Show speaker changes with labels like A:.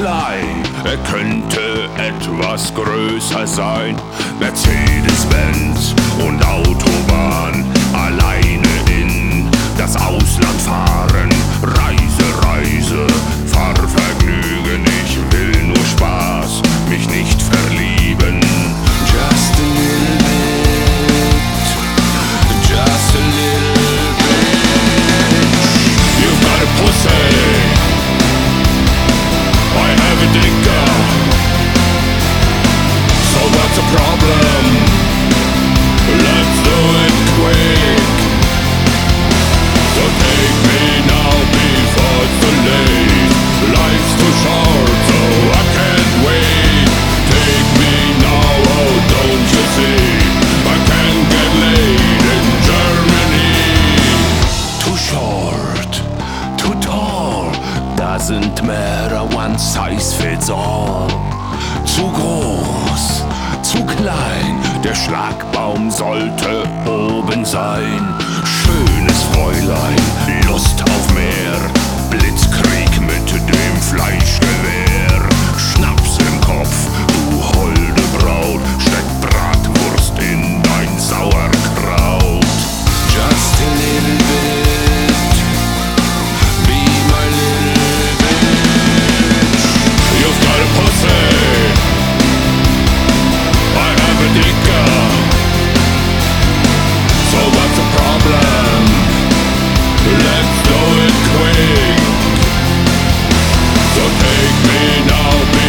A: klein, er könnte etwas größer sein. Mercedes-Benz und Autobahn, alleine in das Ausland fahren. Reise, Reise, Fahrvergnügen, ich will nur Spaß, mich nicht verlieben. Just a little bit, just a little bit. You've got a pussy, I have a dicker. So what's the problem? Let's do it quick. So take me now before it's too late. Life's too short, so I can't wait. Take me now, oh don't you see? I can't get laid in Germany. Too short, too tall, doesn't matter, one size fits all. Zu groß, zu klein, der Schlagbaum sollte oben sein. Schönes Fräulein, Lust auf mehr, Blitzkrieg mit dem Fleischgewehr. Schnaps im Kopf, du holde Braut, steck Bratwurst in dein Sauerkraut. Just a little bit, be my little bitch. You've got a pussy, I have a dicker. So what's the problem? Let's do it quick. So take me now.